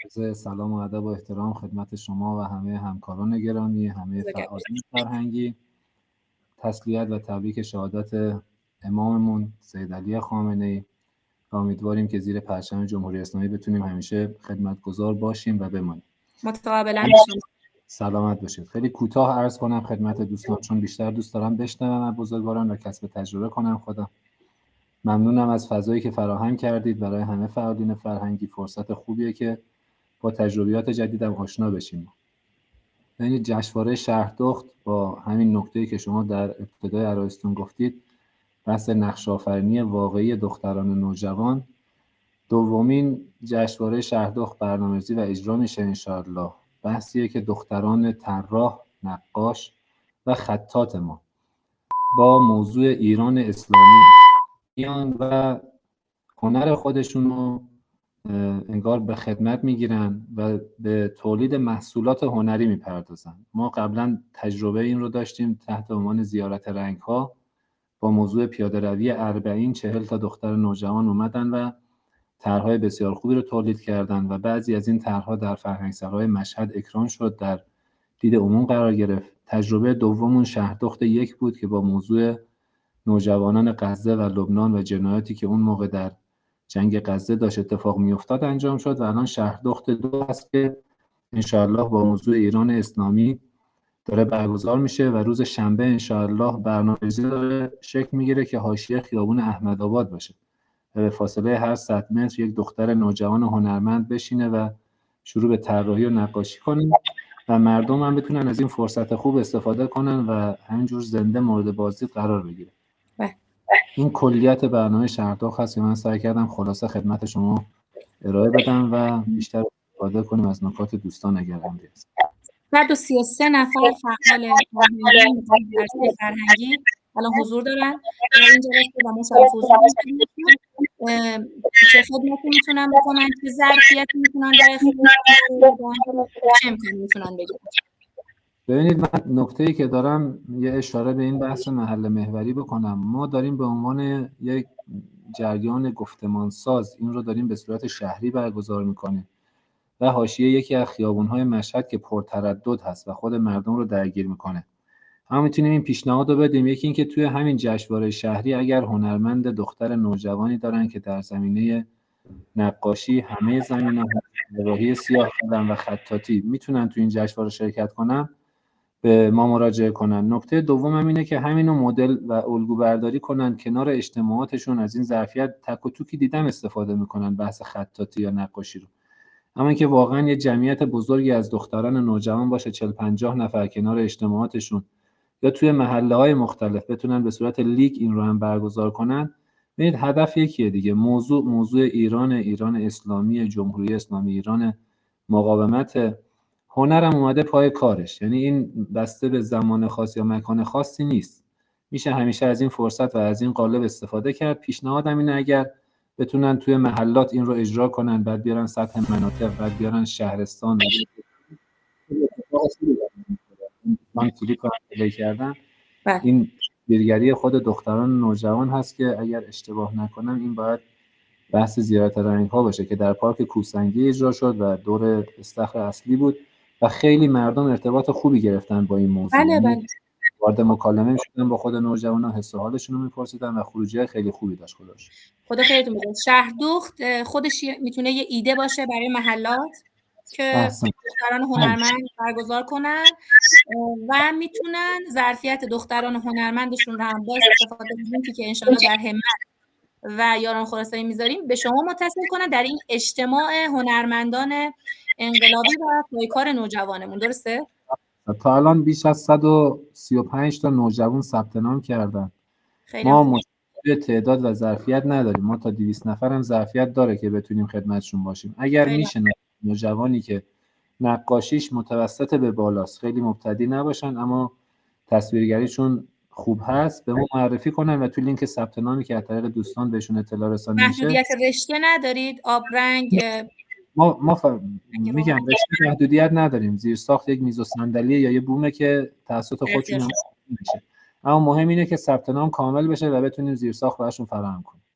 سلام و ادب و احترام خدمت شما و همه همکاران گرامی، همه فعالین فرهنگی. تسلیت و تبریک شهادت اماممون سید علی خامنه‌ای و امیدواریم که زیر پرچم جمهوری اسلامی بتونیم همیشه خدمتگزار باشیم و بمانیم. متقابلا. سلامت باشید. خیلی کوتاه عرض کنم خدمت دوستان، چون بیشتر دوست دارم بشنوم از بزرگواران و کسب تجربه کنم خودم. ممنونم از فضایی که فراهم کردید برای همه فعالین فرهنگی. فرصت خوبیه که با تجربیات جدیدم آشنا بشیم. یعنی جشنواره شهردخت با همین نکته‌ای که شما در ابتدای عرایزتون گفتید، بحث نقش‌آفرینی واقعی دختران نوجوان، دومین جشنواره شهردخت برنامه‌ریزی و اجرا میشه انشاءالله. بحثیه که دختران طراح، نقاش و خطاط ما با موضوع ایران اسلامی میان و هنر خودشونو انگار به خدمت میگیرن و به تولید محصولات هنری میپردازن. ما قبلا تجربه این رو داشتیم تحت عنوان زیارت رنگ‌ها با موضوع پیاده روی 40 تا دختر نوجوان اومدن و طرح‌های بسیار خوبی رو تولید کردن و بعضی از این طرح‌ها در فرهنگسرای مشهد اکران شد، در دید عموم قرار گرفت. تجربه دومون شهردخت 1 بود که با موضوع نوجوانان غزه و لبنان و جنایاتی که اون موقع در جنگ غزه داشت اتفاق میافتاد انجام شد و الان شهردخت 2 هست که انشاءالله با موضوع ایران اسلامی داره برگزار میشه و روز شنبه انشاءالله برنامه‌ریزی داره شکل میگیره که حاشیه خیابون احمدآباد باشه و به فاصله هر 100 متر یک دختر نوجوان هنرمند بشینه و شروع به طراحی و نقاشی کنه و مردم هم بتونن از این فرصت خوب استفاده کنن و همینجور زنده مورد بازدید قرار بگیره. این کلیت برنامه شهردخت هست که من سعی کردم خلاصه خدمت شما ارائه بدم و بیشتر استفاده کنیم از نکات دوستان اگر امری است. 133 نفر فعال فرهنگی الان حضور دارن در این جلسه و ما شرف حضور داریم. چه خدمتی میتونن بکنن، چه ظرفیتی میتونن در خدمت چه امکانی میتونن بگیرن؟ ببینید، من نکته‌ای که دارم یه اشاره به این بحث محل محوری بکنم. ما داریم به عنوان یک جریان گفتمانساز این رو داریم به صورت شهری برگزار میکنیم و حاشیه یکی از خیابون‌های مشهد که پرتردد هست و خود مردم رو درگیر میکنه. اما میتونیم این پیشنهاد رو بدیم، یکی این که توی همین جشنواره شهری اگر هنرمند دختر نوجوانی دارن که در زمینه نقاشی، همه زمینه‌ها، طراحی سیاه‌قلم و خطاطی میتونن تو این جشنواره شرکت کنن، به ما مراجعه کنن. نکته دوم هم اینه که همینو مدل و الگو برداری کنن، کنار اجتماعاتشون از این ظرفیت تک و توکی دیدم استفاده میکنن بحث خطاطی یا نقاشی رو. اما اینکه واقعا یه جمعیت بزرگی از دختران نوجوان باشه، 40-50 نفر کنار اجتماعاتشون یا توی محله‌های مختلف بتونن به صورت لیگ این رو هم برگزار کنن. ببینید هدف یکیه دیگه، موضوع ایران اسلامی، جمهوری اسلامی ایران، مقاومت. هنرم اومده پای کارش، یعنی این بسته به زمان خاص یا مکان خاصی نیست، میشه همیشه از این فرصت و از این قالب استفاده کرد. پیشنهادم اینه اگر بتونن توی محلات این رو اجرا کنن، بعد بیارن سطح مناطق، بعد بیارن شهرستان، من کلیک پلی کردن. این بیرگری خود دختران نوجوان هست که اگر اشتباه نکنم این باید بحث زیارت رنگ‌ها باشه که در پارک کوسنگی اجرا شد و دور استخر اصلی بود و خیلی مردم ارتباط خوبی گرفتن با این موضوع. بله. وارد مکالمه شدن با خود نوجوانا، حس و حالشون رو میپرسیدن و خروجی خیلی خوبی داشت. خدا خیرتون بده. شهردخت خودش میتونه یه ایده باشه برای محلات که دختران هنرمند برگزار کنن و میتونن ظرفیت دختران هنرمندشون رو هم با استفاده از اینکه که انشالله در همت و یاران خراسانی میذاریم به شما متصل کنن در این اجتماع هنرمندان انقلابی و پایکار نوجوانمون. درسته؟ تا الان بیش از 135 تا نوجوان ثبت نام کردن. ما مشکل تعداد و ظرفیت نداریم، ما تا 200 نفر هم ظرفیت داره که بتونیم خدمتشون باشیم. اگر میشه نوجوانی که نقاشیش متوسط به بالاست، خیلی مبتدی نباشن اما تصویرگریشون خوب هست، به ما معرفی کنن و تو لینک ثبت نامی که از طریق دوستان بهشون اطلاع رسانی میشه. محدودیت رشته ندارید؟ آب رنگ میگم رشته محدودیت نداریم. زیر ساخت یک میز و صندلی یا یه بومه که توسط خودشون میشه، اما مهم اینه که ثبت نام کامل بشه و بتونیم زیر ساخت براشون فراهم کنیم.